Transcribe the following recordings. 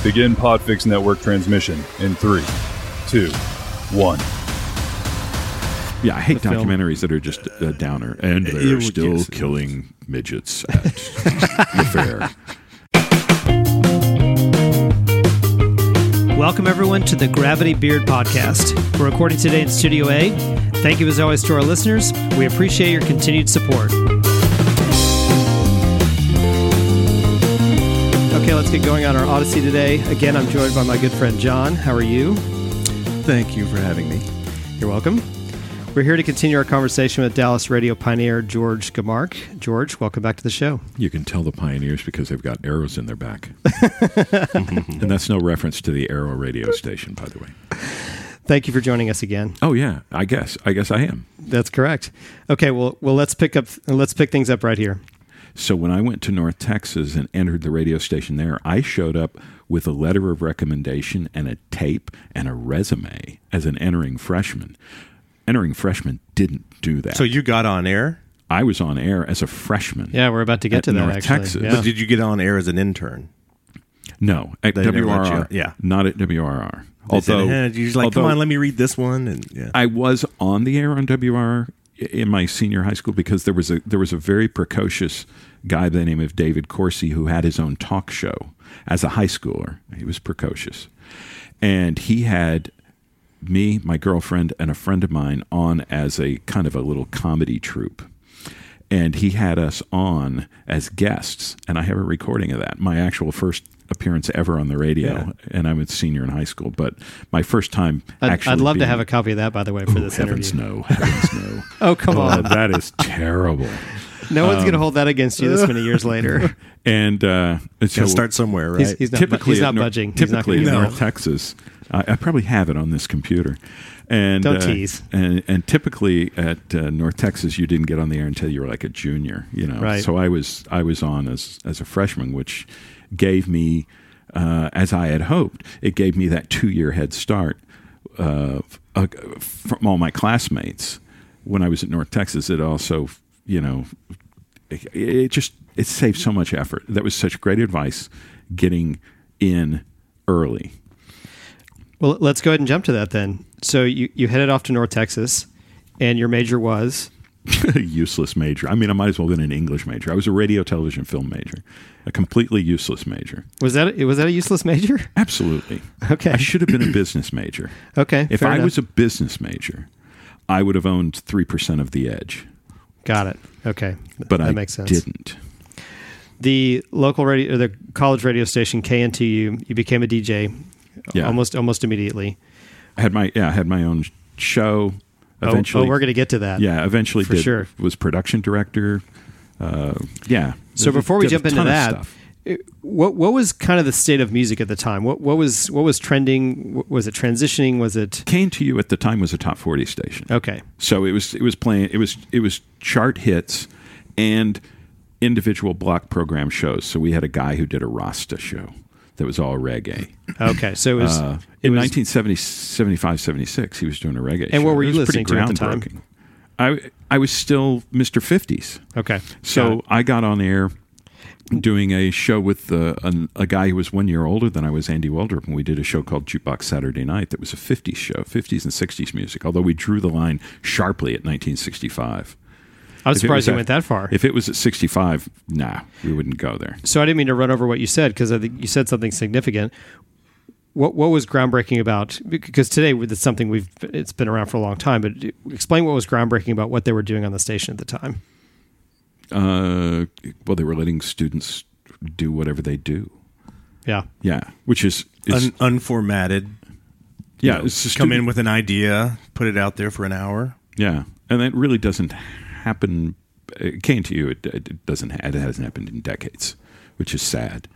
Begin Podfix Network transmission in 3, 2, 1. Yeah, I hate documentaries that are just a downer. And they're still killing midgets at the fair. Welcome, everyone, to the Gravity Beard Podcast. We're recording today in Studio A. Thank you, as always, to our listeners. We appreciate your continued support. Okay, let's get going on our Odyssey today. Again, I'm joined by my good friend John. How are you? Thank you for having me. You're welcome. We're here to continue our conversation with Dallas radio pioneer George Gamark. George, welcome back to the show. You can tell the pioneers because they've got arrows in their back. And that's no reference to the Arrow radio station, by the way. Thank you for joining us again. Oh, yeah. I guess I am. That's correct. Okay, well, let's pick things up right here. So when I went to North Texas and entered the radio station there, I showed up with a letter of recommendation and a tape and a resume as an entering freshman. Entering freshmen didn't do that. So you got on air? I was on air as a freshman. Yeah, we're about to get to that, North actually. Texas. Yeah. But did you get on air as an intern? No, at They never let WRR. you- yeah. Not at WRR. They said, you're like, come on, let me read this one. And yeah. I was on the air on WRR in my senior high school because there was a very precocious guy by the name of David Corsi who had his own talk show as a high schooler. He was precocious. And he had me, my girlfriend, and a friend of mine on as a kind of a little comedy troupe. And he had us on as guests. And I have a recording of that. My actual first appearance ever on the radio. Yeah. And I was a senior in high school. But my first time actually I'd love to being- have a copy of that, by the way, for this heavens interview. no. Heavens no. Oh, come on. That is terrible. No one's going to hold that against you this many years later. And so Gotta start somewhere, right? He's not typically budging. He's not Typically gonna in do North that. Texas, I probably have it on this computer. And Don't tease. And typically at North Texas, you didn't get on the air until you were like a junior. You know, Right. So I was on as a freshman, which gave me, as I had hoped, it gave me that 2-year head start from all my classmates. When I was at North Texas, it also, you know, it saved so much effort. That was such great advice, getting in early. Well, let's go ahead and jump to that then. So you headed off to North Texas, and your major was? A useless major. I mean, I might as well have been an English major. I was a radio, television, film major. A completely useless major. Was that a useless major? Absolutely. Okay. I should have been a business major. Okay. If fair I enough. was a business major, I would have owned 3% of the edge. Got it. Okay. But that I makes sense. didn't. The local radio, or the college radio station KNTU, you became a DJ Yeah. almost immediately. I had my own show. Eventually, Oh, we're going to get to that. Yeah, eventually For sure. was production director. Yeah. So before we Did a jump into ton of that, stuff. what was kind of the state of music at the time? What was trending? Was it transitioning? Was it KNTU at the time was a top 40 station. okay? So it was playing it was chart hits and individual block program shows. So we had a guy who did a Rasta show that was all reggae. Okay, so it was In 1970, 75, 76, he was doing a reggae show. And what were It you was pretty listening to at the time? groundbreaking. I was still Mr. 50s. okay. So I got on air doing a show with a guy who was 1 year older than I was, Andy Waldrop, and we did a show called Jukebox Saturday Night that was a 50s show, 50s and 60s music, although we drew the line sharply at 1965. I was If it surprised was you at- went that far. If it was at 65, nah, we wouldn't go there. So I didn't mean to run over what you said because I think you said something significant. What was groundbreaking about? Because today it's something it's been around for a long time. But explain what was groundbreaking about what they were doing on the station at the time. Well, they were letting students do whatever they do. Yeah. Yeah, which is Unformatted. yeah, You know, it's a come student- in with an idea, put it out there for an hour. Yeah, and that really doesn't happen. KNTU, it doesn't. It hasn't happened in decades, which is sad.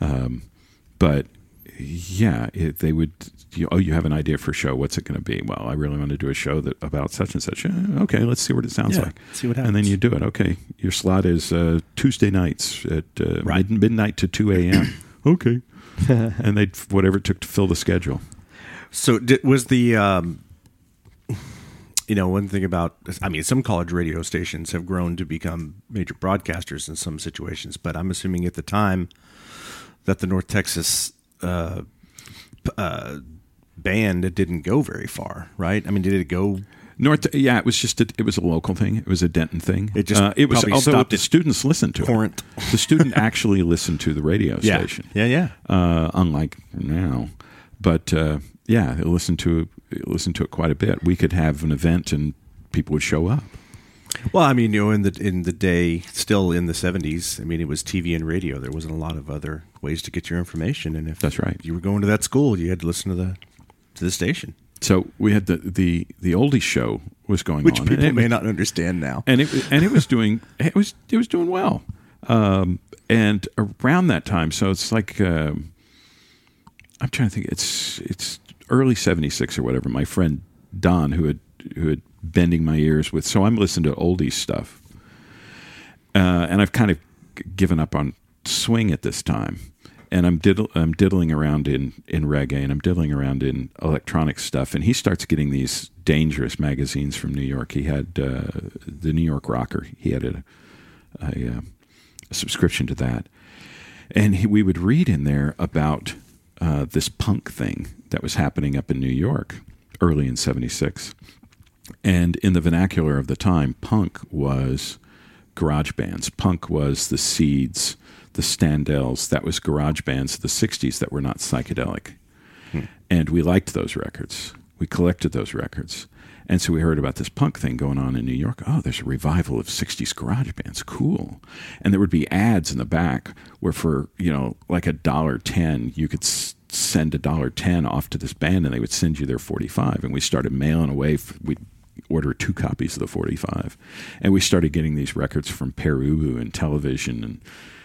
But yeah, they would. You have an idea for a show. What's it going to be? Well, I really want to do a show about such and such. Okay, let's see what it sounds Yeah, like. see what And then happens. you do it. Okay, your slot is Tuesday nights at midnight to 2 a.m. Okay, and they whatever it took to fill the schedule. So was the one thing about, I mean, some college radio stations have grown to become major broadcasters in some situations, but I'm assuming at the time that the North Texas band, it didn't go very far, right? I mean, did it go? It was just it was a local thing. It was a Denton thing. It just it was probably although stopped the at students listened to Corinth. it. The student actually listened to the radio station. Yeah. Unlike now, but they listened to it quite a bit. We could have an event and people would show up. Well, I mean, in the day, still in the 70s, I mean, it was TV and radio. There wasn't a lot of other ways to get your information, and if That's right. you were going to that school, you had to listen to the station, So we had the oldies show was going which on, people and may not understand now. and it was doing well. And around that time, so it's like I'm trying to think. It's early '76 or whatever. My friend Don, who had bending my ears with, so I'm listening to oldies stuff, and I've kind of given up on swing at this time. And I'm diddling around in reggae, and I'm diddling around in electronic stuff. And he starts getting these dangerous magazines from New York. He had the New York Rocker. He had a subscription to that. And we would read in there about this punk thing that was happening up in New York early in '76. And in the vernacular of the time, punk was garage bands. Punk was the Seeds, the Standells. That was garage bands of the 60s that were not psychedelic. And we liked those records. We collected those records. And so we heard about this punk thing going on in New York. Oh, there's a revival of 60s garage bands. Cool. And there would be ads in the back where for, like $1.10, you could send $1.10 off to this band and they would send you their 45. And we started mailing away. We'd order 2 copies of the 45. And we started getting these records from Perubu and Television and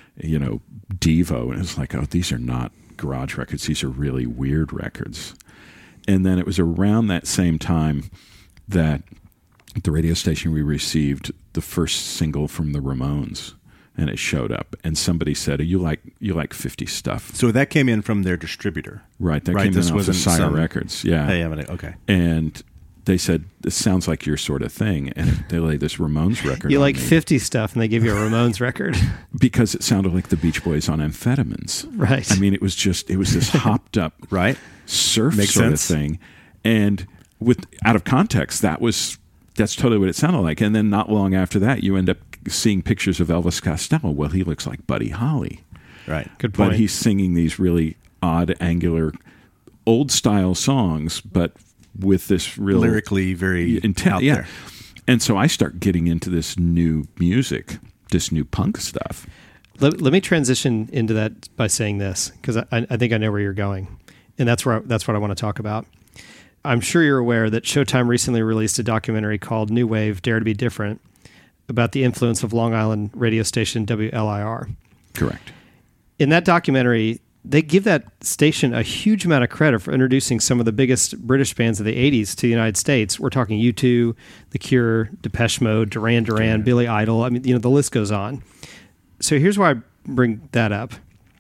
Devo, and it was like, oh, these are not garage records. These are really weird records. And then it was around that same time that at the radio station we received the first single from the Ramones, and it showed up. And somebody said, "You like 50s stuff." So that came in from their distributor, right? That came this in off of wasn't Sire some Records, yeah. Okay. And they said, "This sounds like your sort of thing," and they laid this Ramones record. You on like me 50 stuff, and they give you a Ramones record. because it sounded like the Beach Boys on amphetamines. Right. I mean, it was this hopped up Right. surf Makes sort sense. of thing, and out of context, that's totally what it sounded like. And then not long after that, you end up seeing pictures of Elvis Costello. Well, he looks like Buddy Holly, Right. Good point. but he's singing these really odd, angular, old style songs, but with this real Lyrically very intent. out Yeah. there. And so I start getting into this new music, this new punk stuff. Let me transition into that by saying this, because I think I know where you're going, and that's what I want to talk about. I'm sure you're aware that Showtime recently released a documentary called New Wave: Dare to Be Different about the influence of Long Island radio station WLIR. Correct. In that documentary, they give that station a huge amount of credit for introducing some of the biggest British bands of the 80s to the United States. We're talking U2, The Cure, Depeche Mode, Duran Duran, Billy Idol. I mean, the list goes on. So here's why I bring that up.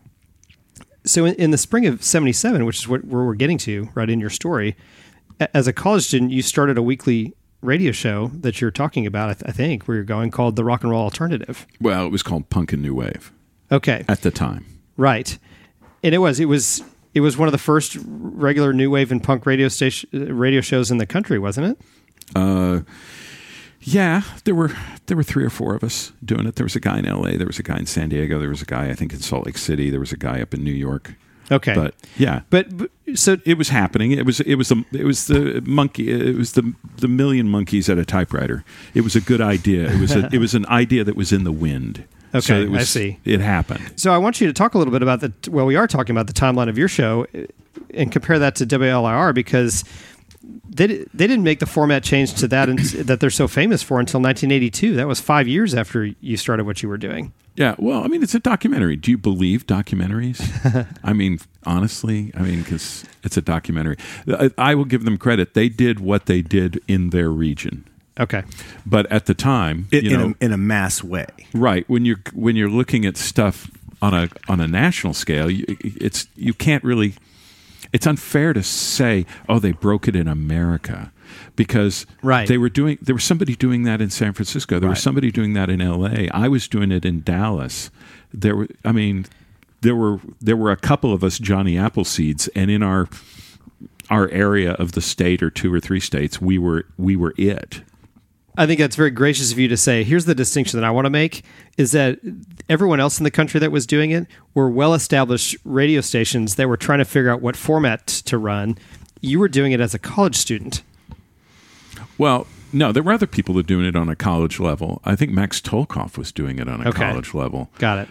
So in the spring of '77, which is where we're getting to right in your story, as a college student, you started a weekly radio show that you're talking about, I think, where you're going, called The Rock and Roll Alternative. Well, it was called Punk and New Wave Okay. at the time. Right. And it was one of the first regular new wave and punk radio shows in the country, wasn't it? Yeah, there were 3 or 4 of us doing it. There was a guy in LA, there was a guy in San Diego, there was a guy I think in Salt Lake City, there was a guy up in New York. Okay. But yeah. But so It was happening. It was the monkey. It was the million monkeys at a typewriter. It was a good idea. It was an idea that was in the wind. Okay, So it was, I see. It happened. So I want you to talk a little bit about we are talking about the timeline of your show and compare that to WLIR, because they didn't make the format change to that that they're so famous for until 1982. That was 5 years after you started what you were doing. Yeah. Well, I mean, it's a documentary. Do you believe documentaries? I mean, honestly, because it's a documentary. I will give them credit. They did what they did in their region. Okay. But at the time, In a mass way. right, when you're looking at stuff on a national scale, you can't really. It's unfair to say, oh, they broke it in America, because Right. there was somebody doing that in San Francisco. There was somebody doing that in LA. I was doing it in Dallas. There there were a couple of us Johnny Appleseeds, and in our area of the state, or 2 or 3 states, we were it. I think that's very gracious of you to say, here's the distinction that I want to make, is that everyone else in the country that was doing it were well-established radio stations that were trying to figure out what format to run. You were doing it as a college student. Well, no, there were other people that were doing it on a college level. I think Max Tolkoff was doing it on a college level. Got it.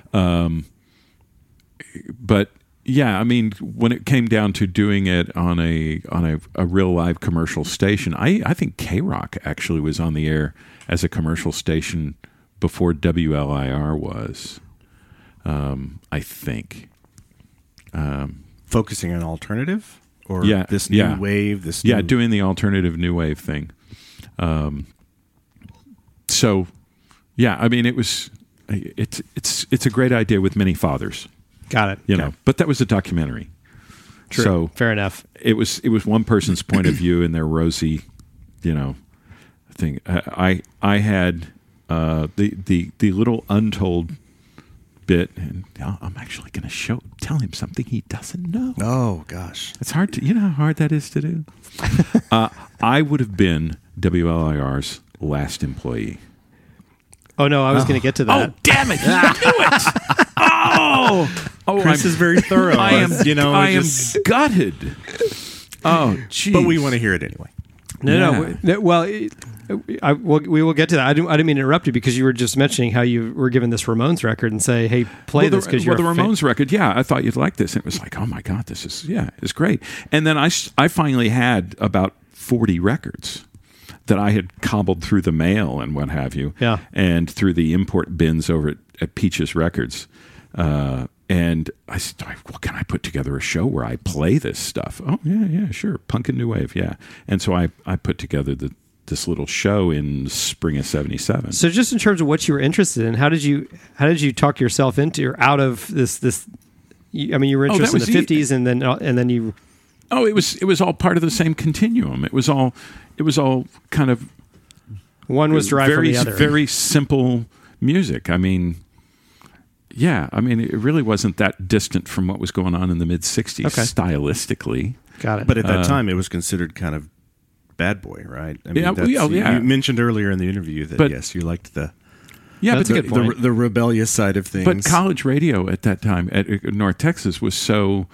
But yeah, I mean, when it came down to doing it on a real live commercial station, I think K-Rock actually was on the air as a commercial station before WLIR was. I think Focusing on alternative, or this new yeah. wave. Doing the alternative new wave thing. So, yeah, I mean, it's a great idea with many fathers. Got it. You know, but that was a documentary. True. So fair enough. It was one person's point of view in their rosy, thing. I had the little untold bit, and I'm actually going to tell him something he doesn't know. Oh gosh, it's hard to. You know how hard that is to do. I would have been WLIR's last employee. Oh no, I was going to get to that. Oh damn it! You knew it. Oh, Chris is very thorough. I am gutted. Oh, geez. But we want to hear it anyway. No. Well, we will get to that. I didn't mean to interrupt you because you were just mentioning how you were given this Ramones record and say, "Hey, play this because you're the Ramones record." Yeah, I thought you'd like this. And it was like, oh my god, this is it's great. And then I finally had about 40 records that I had cobbled through the mail and what have you. Yeah. And through the import bins over at Peaches Records. And I said, well, can I put together a show where I play this stuff? Oh, yeah, sure. Punk and New Wave, yeah. And so I put together this little show in spring of 77. So just in terms of what you were interested in, how did you talk yourself into or out of this? I mean, you were interested in the 50s and then you... Oh, it was all part of the same continuum. It was all kind of... One was derived from the other. Very simple music. I mean... Yeah, I mean, it really wasn't that distant from what was going on in the mid-'60s stylistically. Got it. But at that time, it was considered kind of bad boy, right? I mean, yeah. You mentioned earlier in the interview that, yes, you liked the that's a good point. The rebellious side of things. But college radio at that time at North Texas was so,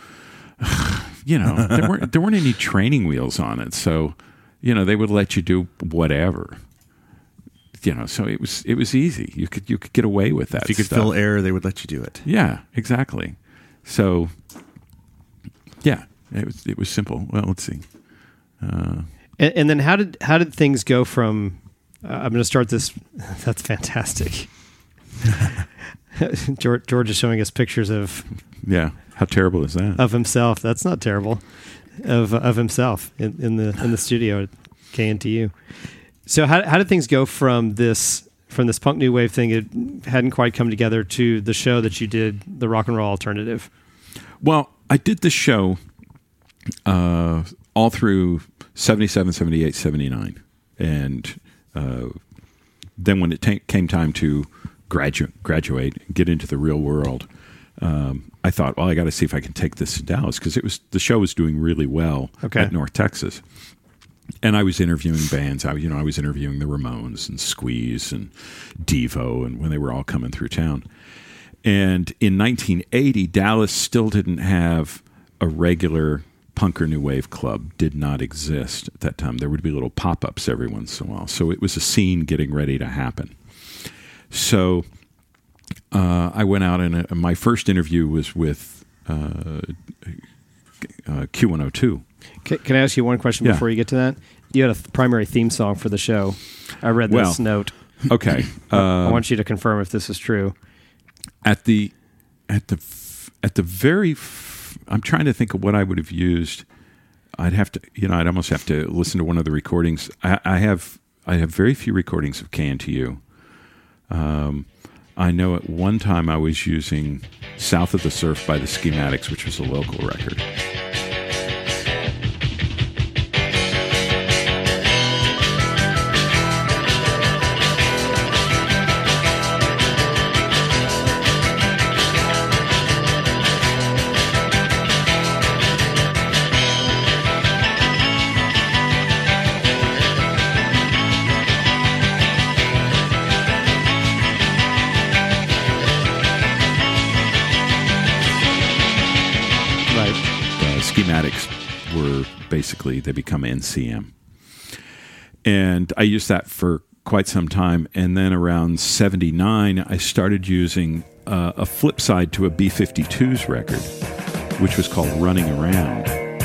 there weren't any training wheels on it. So, they would let you do whatever. So it was easy. You could get away with that. If you could fill air, they would let you do it. Yeah, exactly. So, yeah, it was simple. Well, let's see. And then how did things go from? I'm going to start this. That's fantastic. George is showing us pictures of. Yeah, how terrible is that? Of himself. That's not terrible. Of himself in the studio at KNTU. So how did things go from this punk new wave thing? It hadn't quite come together to the show that you did, the Rock and Roll Alternative. Well, I did the show all through 77, 78, 79. And then when it came time to graduate, get into the real world, I thought, well, I got to see if I can take this to Dallas because the show was doing really well at North Texas. And I was interviewing bands. I was interviewing the Ramones and Squeeze and Devo, and when they were all coming through town. And in 1980, Dallas still didn't have a regular punk or new wave club. Did not exist at that time. There would be little pop-ups every once in a while. So it was a scene getting ready to happen. So I went out, and my first interview was with Q102. Can I ask you one question before you get to that? You had a primary theme song for the show. I read this note. Okay. I want you to confirm if this is true. At the very, I'm trying to think of what I would have used. I'd almost have to listen to one of the recordings. I have very few recordings of KNTU. I know at one time I was using South of the Surf by the Schematics, which was a local record. schematics were basically, they become NCM. And I used that for quite some time. And then around 79, I started using a flip side to a B-52s record, which was called Running Around.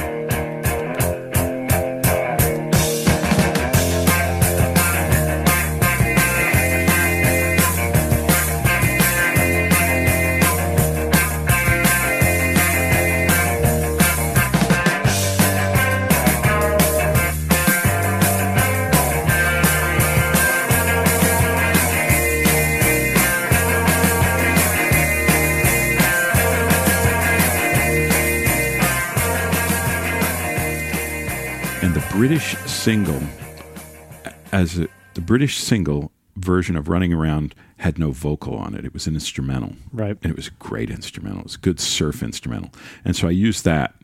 The British single version of Running Around had no vocal on it. It was an instrumental. Right. And it was a great instrumental. It was a good surf instrumental. And so I used that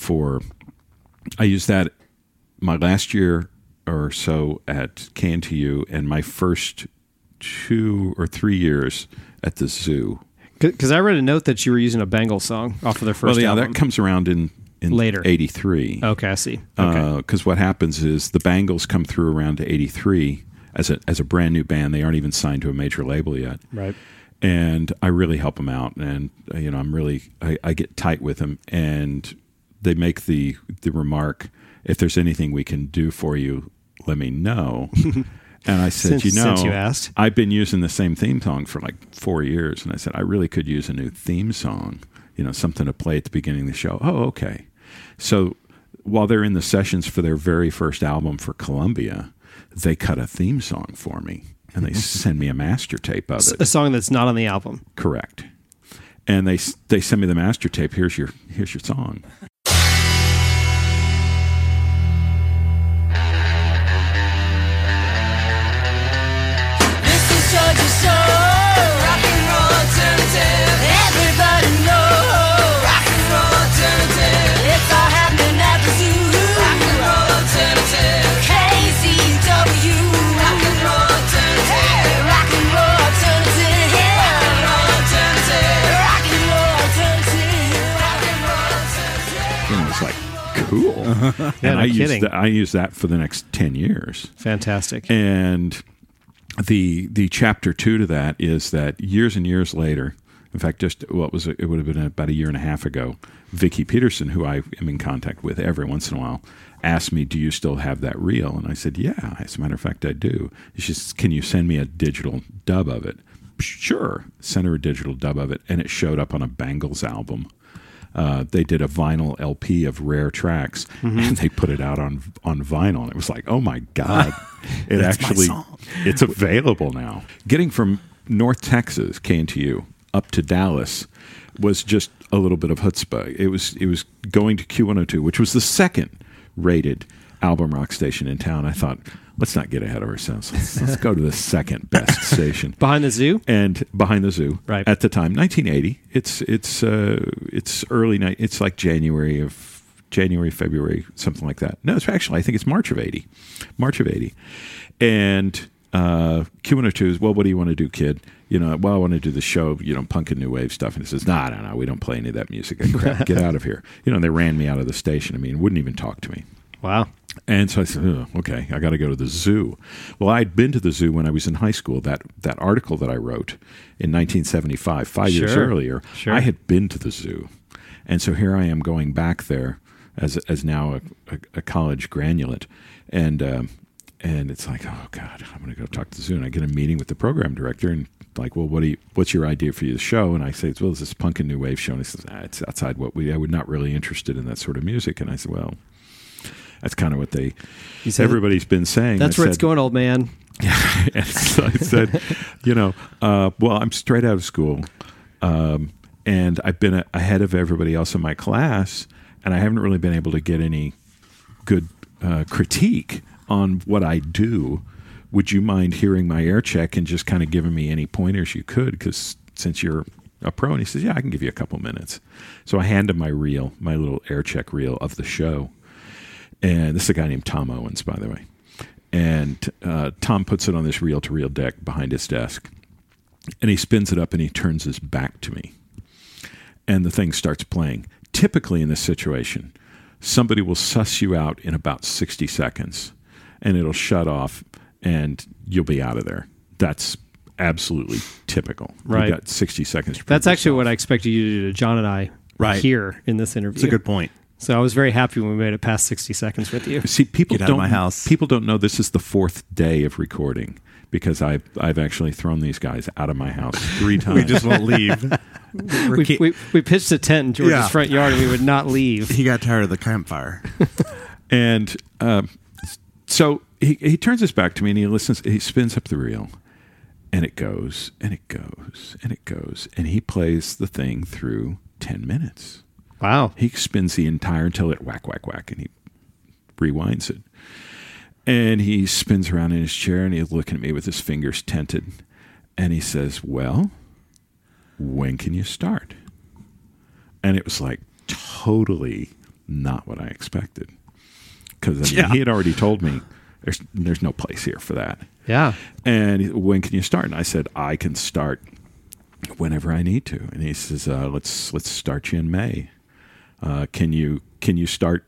my last year or so at KNTU and my first 2 or 3 years at the zoo. Because I read a note that you were using a Bangles song off of their first album. That comes around in later. 83. Okay, I see. Okay. Because what happens is the Bangles come through around to 83 as a brand new band. They aren't even signed to a major label yet. Right. And I really help them out. And, I get tight with them. And they make the remark, if there's anything we can do for you, let me know. And I said, since you asked. I've been using the same theme song for like 4 years. And I said, I really could use a new theme song, something to play at the beginning of the show. Oh, okay. So while they're in the sessions for their very first album for Columbia, they cut a theme song for me, and they send me a master tape of it. A song that's not on the album. Correct. And they send me the master tape. Here's your song. This is Georgia Shore, rock and roll alternative. Everybody know rock and roll alternative. It's all happening at the zoo. Rock and roll alternative. KZW. Rock and roll alternative. Hey, rock and roll alternative. Rock and roll alternative. Rock and roll alternative. Rock and roll alternative. And it was like, cool. Yeah, and kidding. I used that for the next 10 years. Fantastic. And the chapter 2 to that is that years and years later, in fact, it would have been about a year and a half ago, Vicki Peterson, who I am in contact with every once in a while, asked me, do you still have that reel? And I said, yeah, as a matter of fact, I do. She says, can you send me a digital dub of it? Sure. Sent her a digital dub of it, and it showed up on a Bangles album. They did a vinyl LP of rare tracks, and they put it out on vinyl. And it was like, oh my God, it's available now. Getting from North Texas, KNTU, up to Dallas was just a little bit of chutzpah. It was going to Q102, which was the second rated album rock station in town. I thought, let's not get ahead of ourselves. Let's go to the second best station. Behind the zoo? And Behind the Zoo. Right. At the time, 1980. It's early night. It's like January, February, something like that. No, it's actually, I think it's March of 80. And Q102 is, well, what do you want to do, kid? I want to do the show, punk and new wave stuff. And he says, no, we don't play any of that music. Crap, get out of here. They ran me out of the station. Wouldn't even talk to me. Wow. And so I said, okay, I got to go to the zoo. Well, I'd been to the zoo when I was in high school. That article that I wrote in 1975, 5 years earlier, I had been to the zoo. And so here I am going back there as now a college granulate. And it's like, oh, God, I'm going to go talk to the zoo. And I get a meeting with the program director and like, well, what's your idea for the show? And I say, well, it's this punk and new wave show. And he says, it's outside I would not really interested in that sort of music. And I said, well, that's kind of what everybody's been saying. That's where it's going, old man. And so I said, well, I'm straight out of school. And I've been ahead of everybody else in my class. And I haven't really been able to get any good critique on what I do. Would you mind hearing my air check and just kind of giving me any pointers you could? Because since you're a pro. And he says, yeah, I can give you a couple minutes. So I hand him my reel, my little air check reel of the show. And this is a guy named Tom Owens, by the way. And Tom puts it on this reel-to-reel deck behind his desk. And he spins it up and he turns his back to me. And the thing starts playing. Typically in this situation, somebody will suss you out in about 60 seconds, and it'll shut off, and you'll be out of there. That's absolutely typical. Right. You got 60 seconds. To That's prove actually what I yourself. expected you to do to John and I Right. here in this interview. It's a good point. So I was very happy when we made it past 60 seconds with you. See, people Get out of don't. my house. People don't know this is the 4th day of recording because I've actually thrown these guys out of my house 3 times. We just won't leave. We pitched a tent in George's Yeah. front yard and we would not leave. He got tired of the campfire. And so he turns his back to me and he listens. He spins up the reel, and it goes and it goes and it goes, and he plays the thing through 10 minutes. Wow. He spins the entire until it whack whack whack, and he rewinds it. And he spins around in his chair, and he's looking at me with his fingers tented, and he says, "Well, when can you start?" And it was like totally not what I expected. Because Yeah. he had already told me there's no place here for that. Yeah. And when can you start? And I said, I can start whenever I need to. And he says, let's start you in May. Can you start?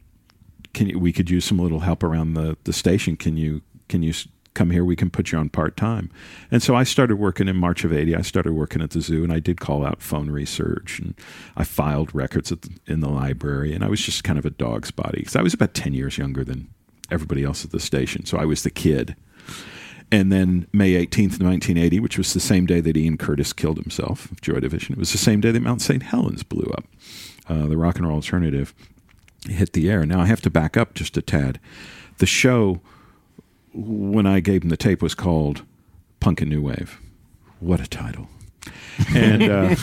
We could use some little help around the station. Can you come here? We can put you on part-time. And so I started working in March of 80. I started working at the zoo, and I did call out phone research, and I filed records in the library, and I was just kind of a dog's body because I was about 10 years younger than everybody else at the station. So I was the kid. And then May 18th, 1980, which was the same day that Ian Curtis killed himself of Joy Division, it was the same day that Mount St. Helens blew up. The Rock and Roll Alternative hit the air. Now I have to back up just a tad. The show, when I gave him the tape, was called Punk and New Wave. What a title. And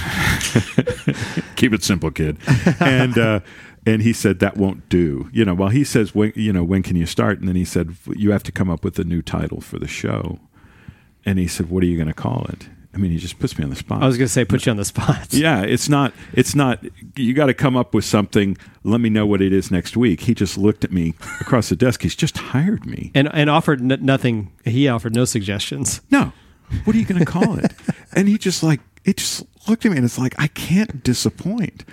keep it simple, kid. And he said, that won't do. Well, he says, when can you start? And then he said, you have to come up with a new title for the show. And he said, what are you going to call it? I mean, he just puts me on the spot. I was going to say, put you on the spot. Yeah, it's not, you got to come up with something. Let me know what it is next week. He just looked at me across the desk. He's just hired me. And offered nothing. He offered no suggestions. No, what are you going to call it? And he just looked at me and it's like, I can't disappoint,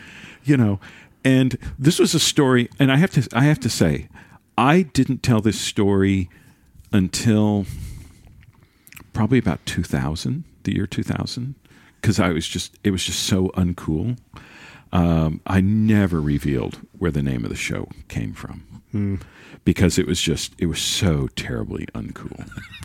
And this was a story, and I have to say, I didn't tell this story until probably about 2000, the year 2000, because it was just so uncool. I never revealed where the name of the show came from because it was so terribly uncool.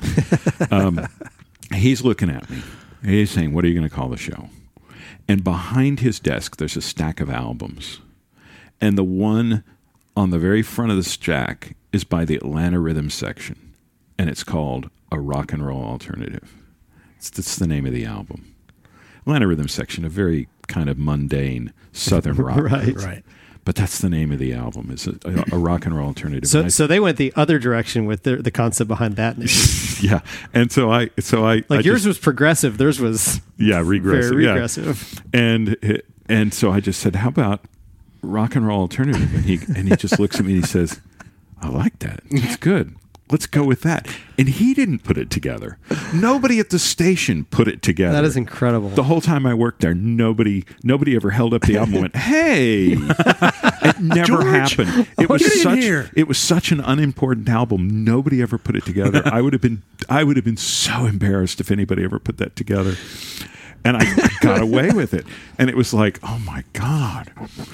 He's looking at me. He's saying, what are you going to call the show? And behind his desk, there's a stack of albums. And the one on the very front of the stack is by the Atlanta Rhythm Section. And it's called A Rock and Roll Alternative. That's the name of the album. Atlanta Rhythm Section, a very kind of mundane Southern rock. Right. But that's the name of the album, is a Rock and Roll Alternative. So they went the other direction with the concept behind that name. Yeah. And so I yours was progressive. Theirs was regressive. very regressive. Yeah. And so I just said, how about Rock and Roll Alternative? And he just looks at me and he says, I like that. It's good. Let's go with that. And he didn't put it together. Nobody at the station put it together. That is incredible. The whole time I worked there, nobody ever held up the album and went, hey. It never happened. It was such an unimportant album. Nobody ever put it together. I would have been so embarrassed if anybody ever put that together. And I got away with it. And it was like, oh my God.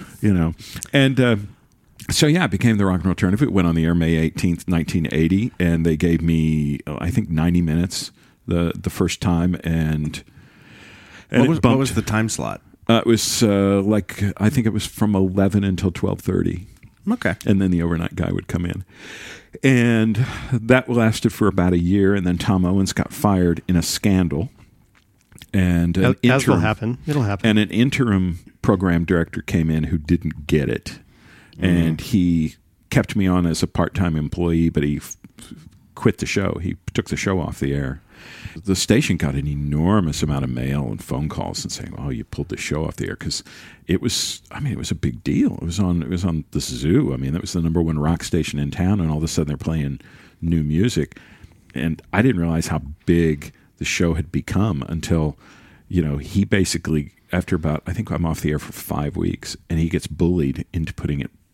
And so yeah, it became the Rock and Roll Alternative. It went on the air May 18th, 1980, and they gave me, I think, 90 minutes the first time. And what was the time slot? It was I think it was from 11 until 12:30. Okay. And then the overnight guy would come in. And that lasted for about a year, and then Tom Owens got fired in a scandal. And as will happen. It'll happen. And an interim program director came in who didn't get it. And he kept me on as a part-time employee, but he quit the show. He took the show off the air. The station got an enormous amount of mail and phone calls and saying, "Oh, you pulled the show off the air," because it was a big deal. It was on the Zoo. I mean, that was the number one rock station in town, and all of a sudden they're playing new music. And I didn't realize how big the show had become until, he basically, after about, I think I'm off the air for 5 weeks, and he gets bullied into putting it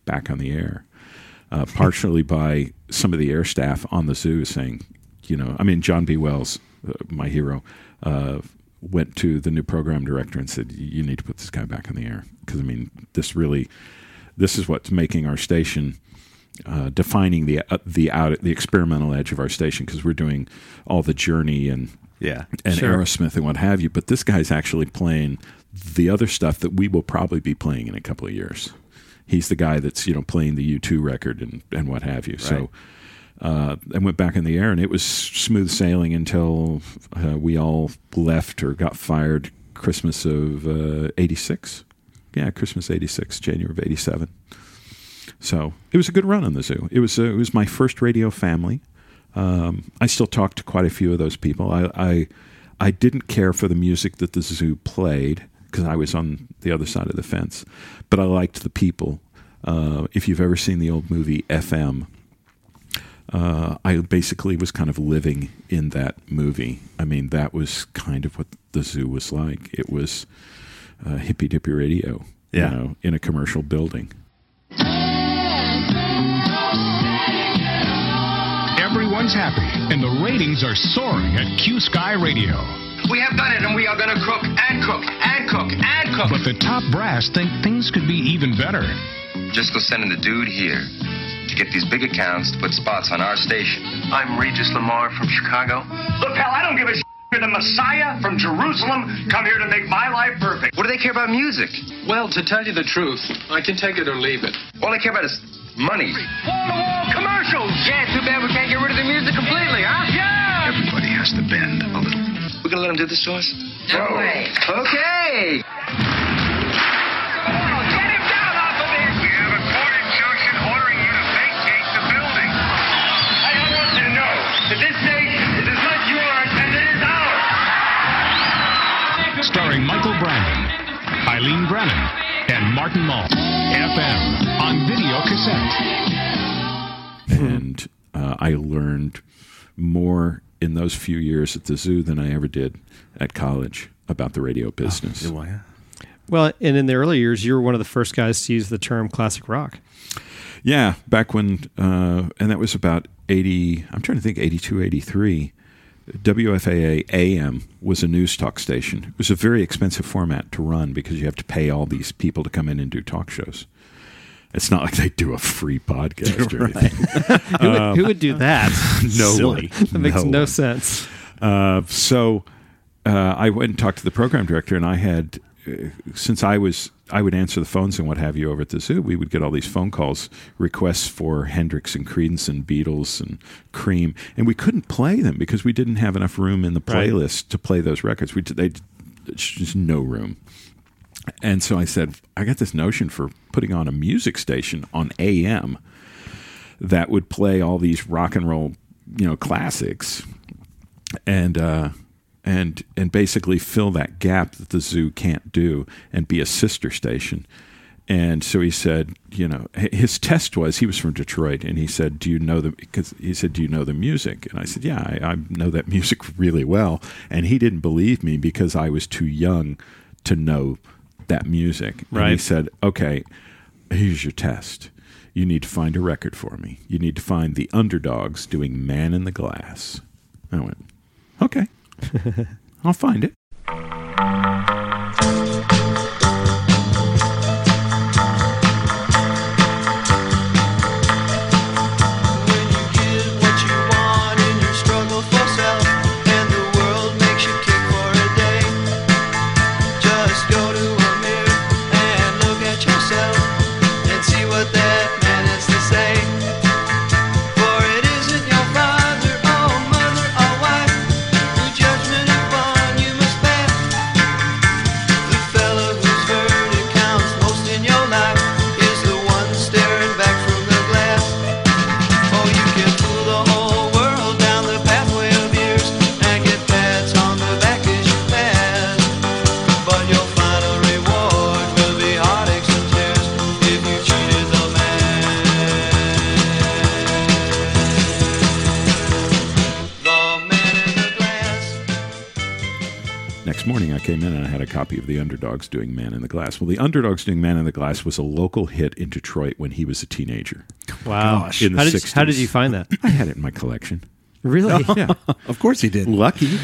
back on the air, partially by some of the air staff on the zoo saying, John B. Wells, my hero, went to the new program director and said, you need to put this guy back on the air. Because, this is what's making our station, defining the experimental edge of our station, because we're doing all the Journey and Aerosmith and what have you. But this guy's actually playing the other stuff that we will probably be playing in a couple of years. He's the guy that's, playing the U2 record and what have you. Right. So I went back in the air, and it was smooth sailing until we all left or got fired Christmas of 86. Yeah, Christmas 86, January of 87. So it was a good run on the zoo. It was my first radio family. I still talk to quite a few of those people. I didn't care for the music that the zoo played because I was on the other side of the fence, but I liked the people. If you've ever seen the old movie FM, I basically was kind of living in that movie. That was kind of what the zoo was like. It was hippy dippy radio, in a commercial building. Everyone's happy, and the ratings are soaring at Q Sky Radio. We have done it, and we are going to cook and cook and cook and cook. But the top brass think things could be even better. Just go sending the dude here to get these big accounts to put spots on our station. I'm Regis Lamar from Chicago. Look, pal, I don't give a shit. You're the Messiah from Jerusalem. Come here to make my life perfect. What do they care about music? Well, to tell you the truth, I can take it or leave it. All they care about is money. Wall-to-wall commercials. Yeah, too bad we can't get rid of the music completely, huh? Yeah. Everybody has to bend a little. We're going to let them do this to us? No way. Okay. Get him down off of there. We have a court injunction ordering you to vacate the building. I want you to know that this station is as much yours as it is ours. Starring Michael Brandon, Eileen Brennan, and Martin Mull. FM on video cassette. And I learned more in those few years at the zoo than I ever did at college about the radio business. Oh, yeah. Well, and in the early years, you were one of the first guys to use the term classic rock. Yeah, back when, and that was about 82, 83. WFAA AM was a news talk station. It was a very expensive format to run because you have to pay all these people to come in and do talk shows. It's not like they do a free podcast or anything. Who would do that? No one. That makes no sense. So I went and talked to the program director, and I had, since I would answer the phones and what have you over at the zoo, we would get all these phone calls, requests for Hendrix and Creedence and Beatles and Cream, and we couldn't play them because we didn't have enough room in the playlist to play those records. There's just no room. And so I said, I got this notion for putting on a music station on AM that would play all these rock and roll, classics, and basically fill that gap that the zoo can't do and be a sister station. And so he said, his test was, he was from Detroit, and he said, do you know the music? And I said, yeah, I know that music really well. And he didn't believe me because I was too young to know that music. Right. And he said, okay, here's your test. You need to find a record for me. You need to find the Underdogs doing Man in the Glass. I went, okay. I'll find it. Judgment upon you must morning I came in and I had a copy of The Underdogs doing Man in the Glass. Well, The Underdogs doing Man in the Glass was a local hit in Detroit when he was a teenager. Wow. Gosh. In the How did 60s. how did you find that? I had it in my collection. Really? Yeah. Of course he did. Lucky.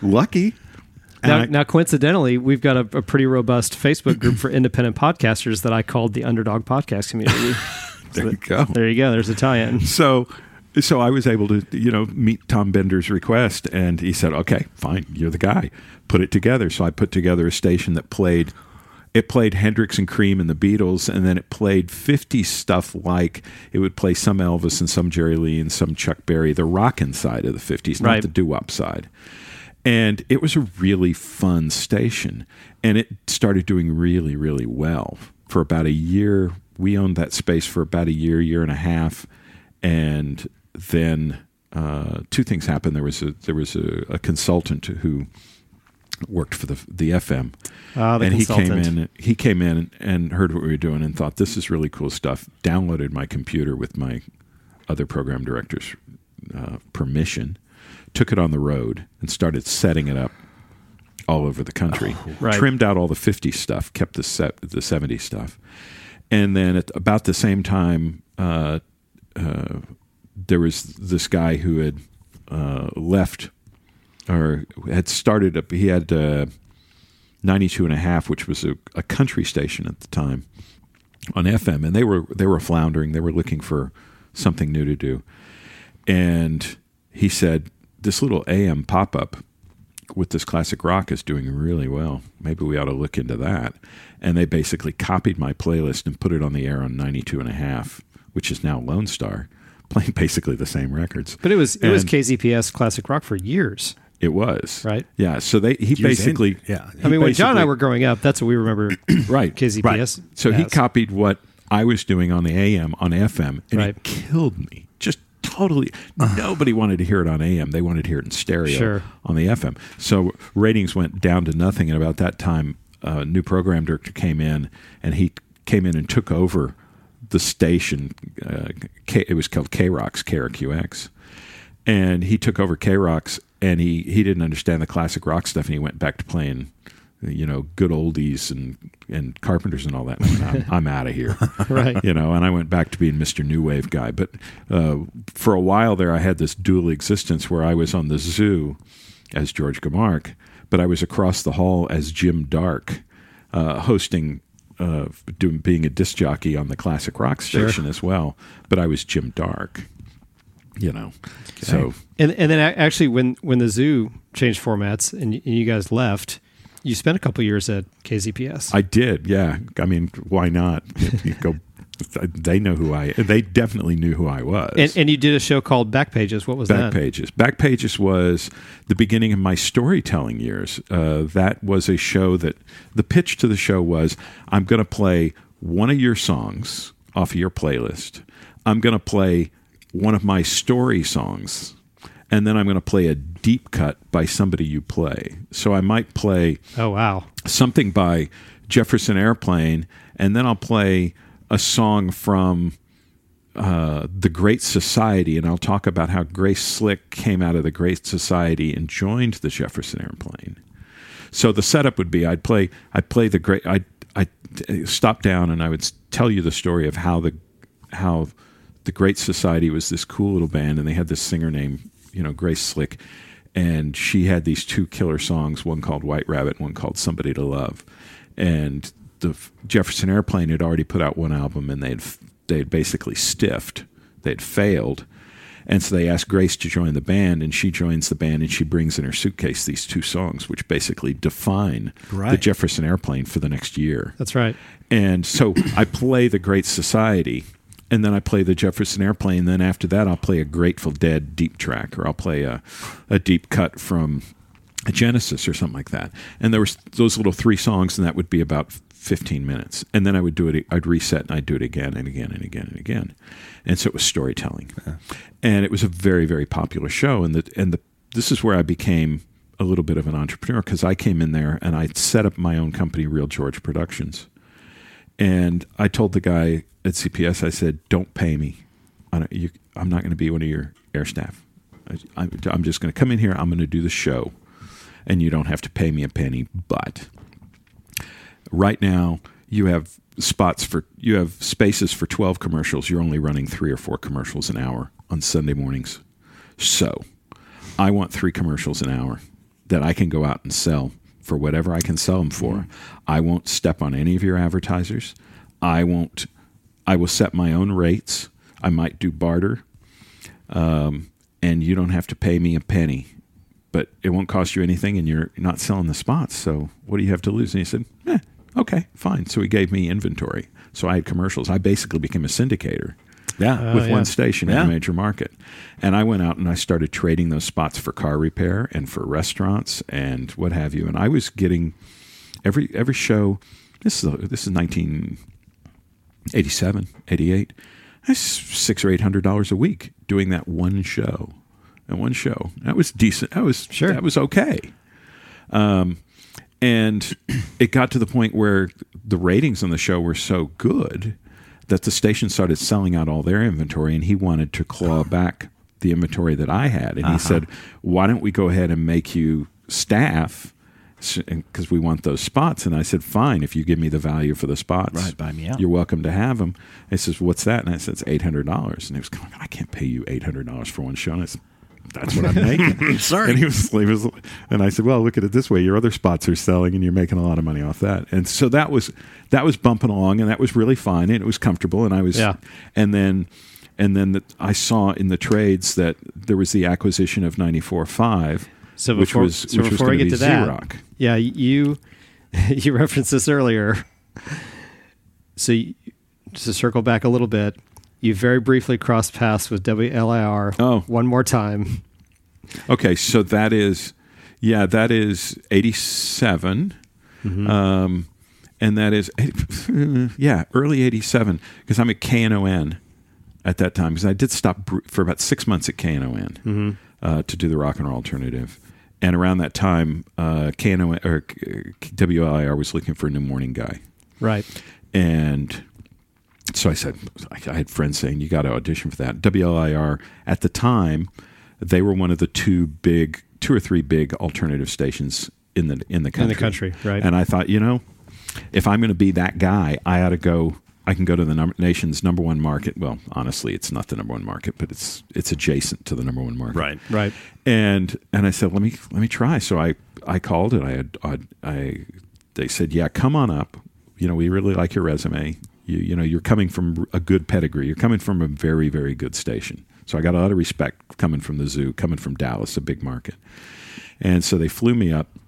Now, coincidentally, we've got a pretty robust Facebook group for independent podcasters that I called the Underdog Podcast Community. There you go. There you go. There's a tie-in. So I was able to, meet Tom Bender's request, and he said, "Okay, fine, you're the guy. Put it together." So I put together a station that played Hendrix and Cream and the Beatles, and then it played 50s stuff like it would play some Elvis and some Jerry Lee and some Chuck Berry, the rockin' side of the 50s, not Right. the doo-wop side. And it was a really fun station, and it started doing really, really well for about a year. We owned that space for about a year and a half, and then two things happened. There was a consultant who worked for the FM, and he came in and heard what we were doing and thought, this is really cool stuff. Downloaded my computer with my other program director's permission, took it on the road and started setting it up all over the country. Right. Trimmed out all the 50s stuff, kept the 70s stuff. And then at about the same time, there was this guy who had left or had started up. He had 92.5, which was a country station at the time on FM, and they were floundering. They were looking for something new to do. And he said, this little AM pop-up with this classic rock is doing really well. Maybe we ought to look into that. And they basically copied my playlist and put it on the air on 92.5, which is now Lone Star, playing basically the same records. But it was KZPS classic rock for years. It was. Right. Yeah. So he basically... Yeah. I mean, when John and I were growing up, that's what we remember. Right. KZPS. Right. So he copied what I was doing on the AM on FM, and Right. it killed me. Just totally. Nobody wanted to hear it on AM. They wanted to hear it in stereo Sure. on the FM. So ratings went down to nothing, and about that time, a new program director came in, and he came in and took over the station. It was called K-Rocks, KRQX. And he took over K-Rocks, and he didn't understand the classic rock stuff, and he went back to playing, good oldies and Carpenters and all that. And I went, I'm out of here. Right. And I went back to being Mr. New Wave guy. But for a while there, I had this dual existence where I was on the Zoo as George Gamark, but I was across the hall as Jim Dark, hosting, being a disc jockey on the classic rock station as well. But I was Jim Dark. So And then actually, when the Zoo changed formats and you guys left, you spent a couple years at KZPS. I did, yeah. I mean, why not? They definitely knew who I was. And you did a show called Backpages. What was that? Backpages. Backpages was the beginning of my storytelling years. That was a show that the pitch to the show was, I'm going to play one of your songs off of your playlist. I'm going to play one of my story songs, and then I'm going to play a deep cut by somebody you play. So I might play something by Jefferson Airplane, and then I'll play a song from The Great Society, and I'll talk about how Grace Slick came out of The Great Society and joined the Jefferson Airplane. So the setup would be I'd play the great. I'd stop down and I would tell you the story of how the Great Society was this cool little band, and they had this singer named Grace Slick, and she had these two killer songs, one called White Rabbit, one called Somebody to Love, and the Jefferson Airplane had already put out one album, and they'd basically stiffed, they'd failed, and so they asked Grace to join the band, and she joins the band, and she brings in her suitcase these two songs, which basically define the Jefferson Airplane for the next year. That's right. And so I play the Great Society, and then I play the Jefferson Airplane. Then after that, I'll play a Grateful Dead deep track, or I'll play a deep cut from a Genesis or something like that. And there was those little three songs, and that would be about 15 minutes. And then I would do it. I'd reset, and I'd do it again and again and again and again. And so it was storytelling, and it was a very, very popular show. And this is where I became a little bit of an entrepreneur, because I came in there and I set up my own company, Real George Productions. And I told the guy at CPS, I said, don't pay me. I'm not going to be one of your air staff. I'm just going to come in here. I'm going to do the show. and you don't have to pay me a penny. But right now, you have spaces for 12 commercials. You're only running 3 or 4 commercials an hour on Sunday mornings. So I want 3 commercials an hour that I can go out and sell for whatever I can sell them for. I won't step on any of your advertisers. I will set my own rates. I might do barter. And you don't have to pay me a penny, but it won't cost you anything, and you're not selling the spots. So what do you have to lose? And he said, okay, fine. So he gave me inventory. So I had commercials. I basically became a syndicator. With one station in a major market. And I went out and I started trading those spots for car repair and for restaurants and what have you. And I was getting every show, this is 1987, 88, that's $600 or $800 a week doing that one show. And one show. That was decent. That was okay. And it got to the point where the ratings on the show were so good that the station started selling out all their inventory, and he wanted to claw back the inventory that I had. And he said, why don't we go ahead and make you staff, because we want those spots. And I said, fine, if you give me the value for the spots. Right, buy me out. You're welcome to have them. And he says, what's that? And I said, it's $800. And he was going, I can't pay you $800 for one show. And I said, that's what I'm making. Sorry. And he was, and I said, well, look at it this way. Your other spots are selling and you're making a lot of money off that. And so that was bumping along, and that was really fine, and it was comfortable. And I was, and then I saw in the trades that there was the acquisition of 94.5, which was before we get to Z-Rock. that, you referenced this earlier. So just to circle back a little bit, you very briefly crossed paths with WLIR one more time. Okay, so that is 87. Mm-hmm. And that is, early 87, because I'm at KNON at that time, because I did stop for about 6 months at KNON to do the rock and roll alternative. And around that time, KNON, or WLIR was looking for a new morning guy. Right. And so I said, I had friends saying, you got to audition for that. WLIR, at the time, they were one of the 2 or 3 big alternative stations in the country. In the country, right. And I thought, if I'm going to be that guy, I ought to go. I can go to the nation's number 1 market. Well, honestly, it's not the number 1 market, but it's adjacent to the number 1 market. Right. And I said, let me try. So I called and they said, yeah, come on up. We really like your resume. You're coming from a good pedigree. You're coming from a very, very good station. So I got a lot of respect coming from the zoo, coming from Dallas, a big market. And so they flew me up,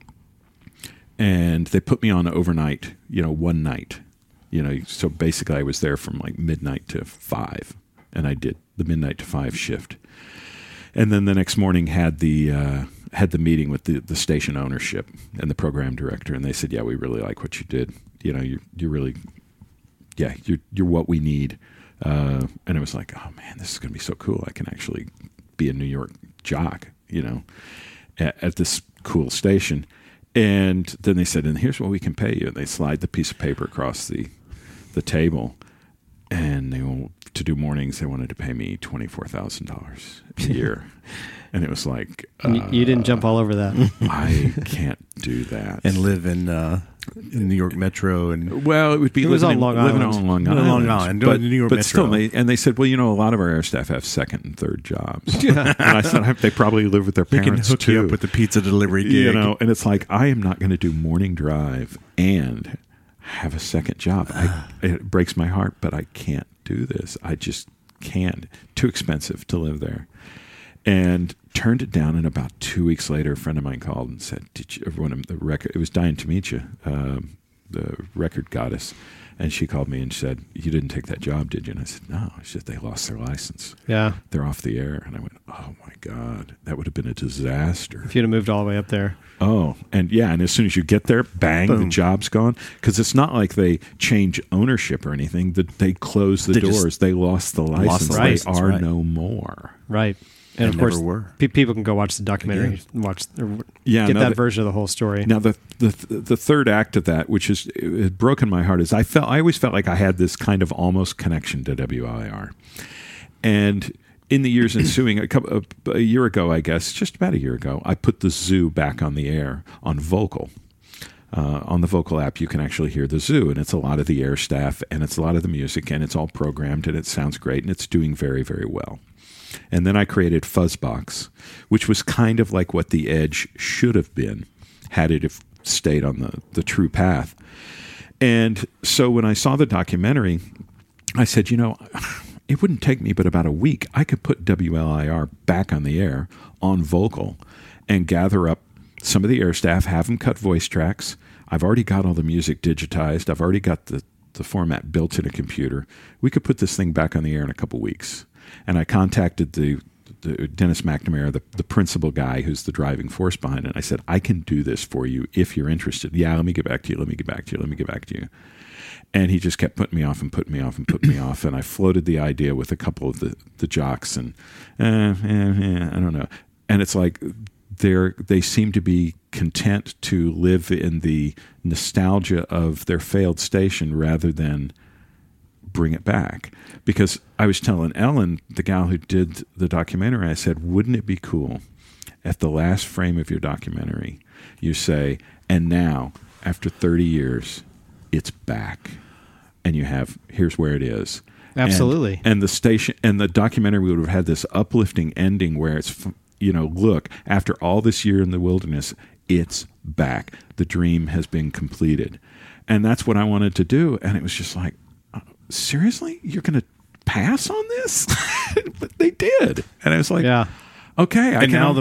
and they put me on overnight, one night. So basically I was there from like midnight to 5, and I did the midnight to 5 shift. And then the next morning had the meeting with the station ownership and the program director, and they said, yeah, we really like what you did. You're really... yeah, you're what we need. And it was like, oh man, this is going to be so cool. I can actually be a New York jock, at this cool station. And then they said, and here's what we can pay you. And they slide the piece of paper across the table, and to do mornings, they wanted to pay me $24,000 a year. And it was like, you didn't jump all over that. I can't do that. And live in New York Metro, and it would be living on Long Island. on Long Island, but New York Metro. Still, they said, well, a lot of our air staff have 2nd and 3rd jobs. And I said, they probably live with their parents can hook too. You up with the pizza delivery gig. And it's like, I am not going to do morning drive and have a second job. It breaks my heart, but I can't do this. I just can't. Too expensive to live there. And turned it down, and about 2 weeks later, a friend of mine called and said, "Did you ever want the record?" It was Diane Tamicha, the record goddess, and she called me and said, "You didn't take that job, did you?" And I said, "No." She said, "They lost their license. Yeah, they're off the air." And I went, "Oh my God, that would have been a disaster if you'd have moved all the way up there." Oh, and as soon as you get there, bang, Boom. The job's gone. Because it's not like they change ownership or anything. They close the doors. They lost the license. Right. They are no more. Right. And of course, people can go watch the documentary, get that version of the whole story. Now, the third act of that, which has broken my heart, is I always felt like I had this kind of almost connection to WIR, and in the years ensuing, a year ago, I guess, just about a year ago, I put the zoo back on the air on Vocal. On the Vocal app, you can actually hear the zoo, and it's a lot of the air staff, and it's a lot of the music, and it's all programmed, and it sounds great, and it's doing very, very well. And then I created Fuzzbox, which was kind of like what the Edge should have been had it have stayed on the true path. And so when I saw the documentary, I said, it wouldn't take me but about a week. I could put WLIR back on the air on Vocal and gather up some of the air staff, have them cut voice tracks. I've already got all the music digitized. I've already got the format built in a computer. We could put this thing back on the air in a couple weeks. And I contacted the Dennis McNamara, the principal guy who's the driving force behind it. I said, I can do this for you if you're interested. Yeah, let me get back to you. And he just kept putting me off. And I floated the idea with a couple of the jocks, and I don't know. And it's like they seem to be content to live in the nostalgia of their failed station rather than bring it back. Because I was telling Ellen, the gal who did the documentary, I said, wouldn't it be cool at the last frame of your documentary, you say, and now, after 30 years, it's back. And you have, here's where it is. Absolutely. And the station, and the documentary would have had this uplifting ending where it's, look, after all this year in the wilderness, it's back. The dream has been completed. And that's what I wanted to do. And it was just like, seriously? You're going to pass on this? But they did. And I was like, yeah. Okay, I can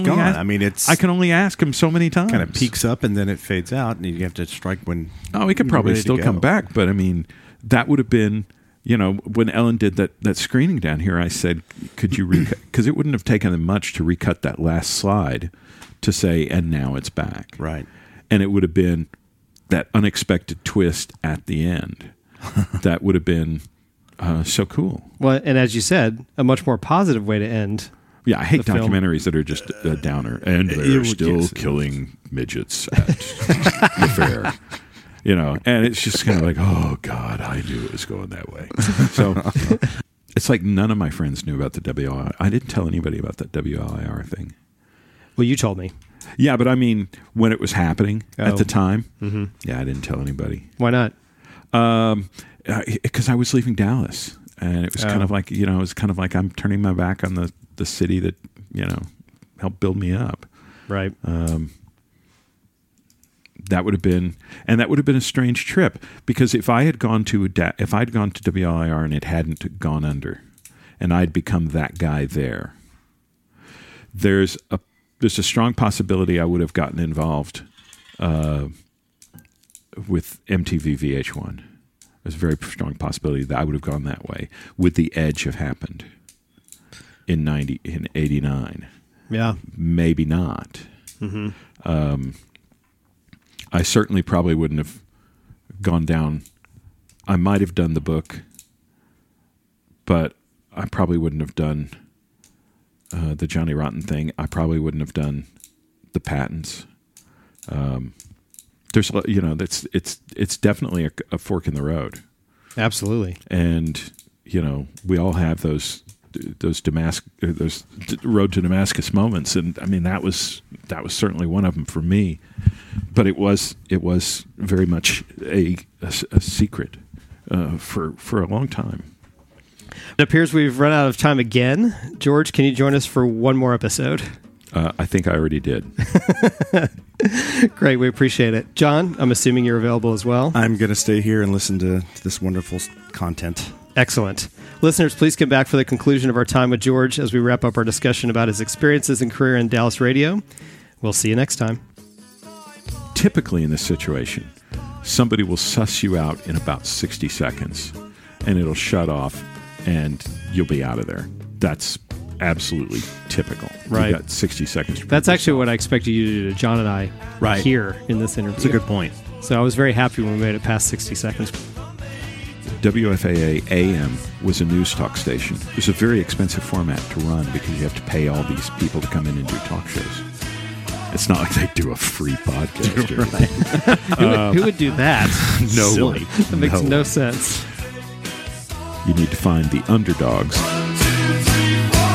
only ask him so many times. Kind of peaks up and then it fades out, and you have to strike when. Oh, he could probably still come back, but I mean, that would have been, when Ellen did that screening down here, I said, could you recut? Because it wouldn't have taken them much to recut that last slide to say, and now it's back. Right. And it would have been that unexpected twist at the end. That would have been so cool. Well, and as you said, a much more positive way to end. Yeah, I hate documentaries that are just a downer. And they're still killing midgets at the fair. And it's just kind of like, oh, God, I knew it was going that way. So it's like none of my friends knew about the WLIR. I didn't tell anybody about that WLIR thing. Well, you told me. Yeah, but I mean, when it was happening at the time, yeah, I didn't tell anybody. Why not? Because I was leaving Dallas. And it was kind of like, I'm turning my back on the city that, helped build me up. Right. That would have been a strange trip, because if I had gone to WLIR and it hadn't gone under and I'd become that guy there, there's a strong possibility I would have gotten involved with MTV VH1. There's a very strong possibility that I would have gone that way. Would the Edge have happened in 89? Yeah. Maybe not. Mm-hmm. I certainly probably wouldn't have gone down. I might have done the book, but I probably wouldn't have done the Johnny Rotten thing. I probably wouldn't have done the patents. There's, it's definitely a fork in the road. Absolutely. And, we all have those road to Damascus moments. And I mean, that was certainly one of them for me, but it was very much a secret, for a long time. It appears we've run out of time again. George, can you join us for one more episode? I think I already did. Great. We appreciate it. John, I'm assuming you're available as well. I'm going to stay here and listen to this wonderful content. Excellent. Listeners, please come back for the conclusion of our time with George as we wrap up our discussion about his experiences and career in Dallas radio. We'll see you next time. Typically in this situation, somebody will suss you out in about 60 seconds, and it'll shut off, and you'll be out of there. That's absolutely typical. Right. You got 60 seconds. That's actually what I expected you to do to John and I here in this interview. That's a good point. So I was very happy when we made it past 60 seconds. WFAA AM was a news talk station. It was a very expensive format to run because you have to pay all these people to come in and do talk shows. It's not like they do a free podcast. Who would do that? No one. That makes no sense. You need to find the underdogs.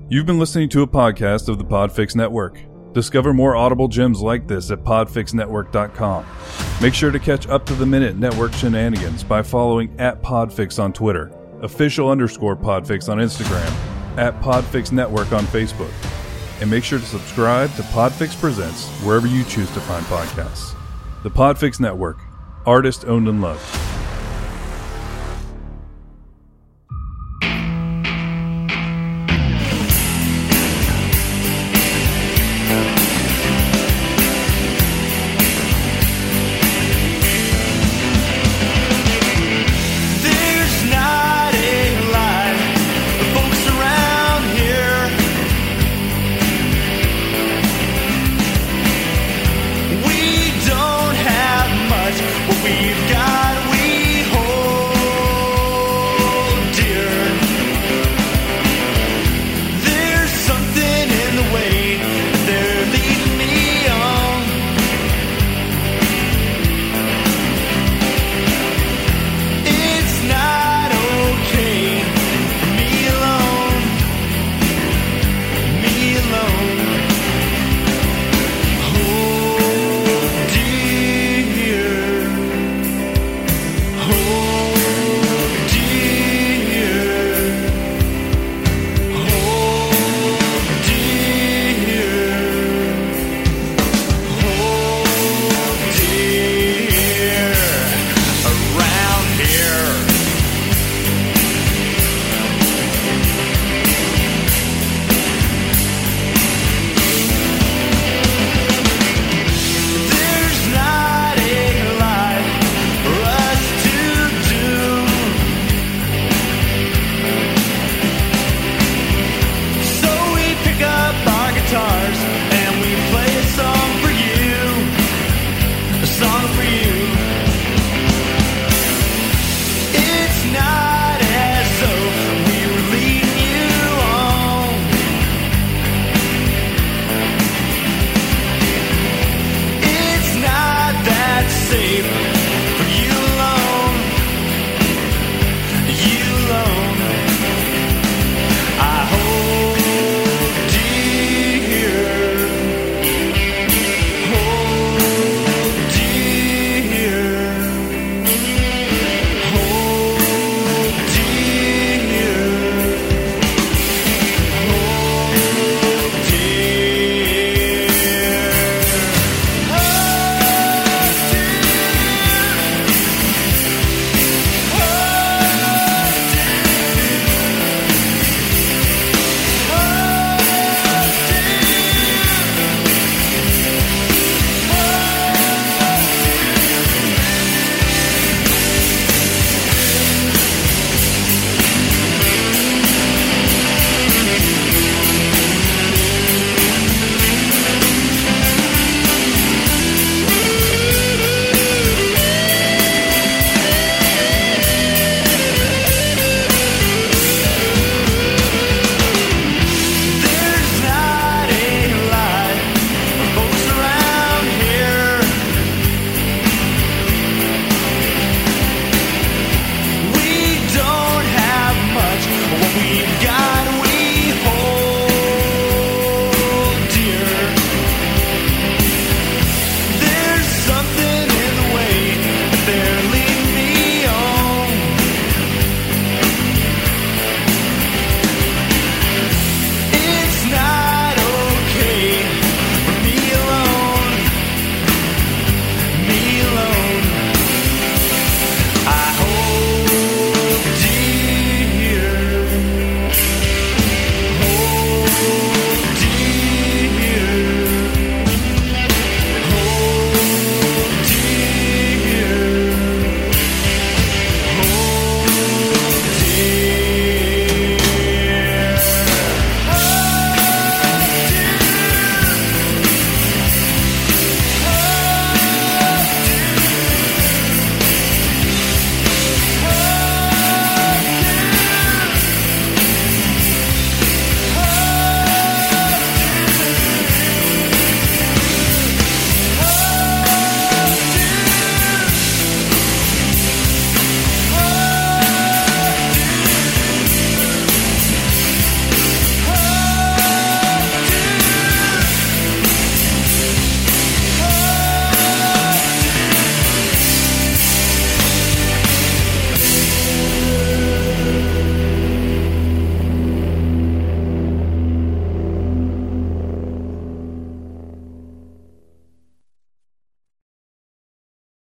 You've been listening to a podcast of the Podfix Network. Discover more audible gems like this at podfixnetwork.com. Make sure to catch up-to-the-minute network shenanigans by following @Podfix on Twitter, official_Podfix on Instagram, @Podfix Network on Facebook. And make sure to subscribe to Podfix Presents wherever you choose to find podcasts. The Podfix Network, artist owned and loved.